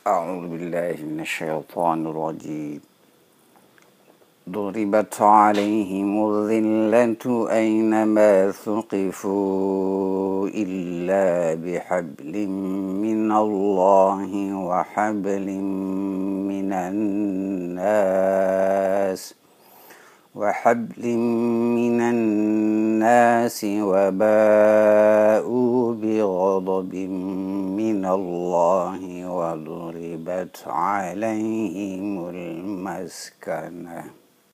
أعوذ بالله من الشيطان الرجيم. ضربت عليهم الذلة أينما ثقفوا إلا بحبل من الله وحبل من الناس وباءوا بغضب من الله وضربت عليهم المسكنة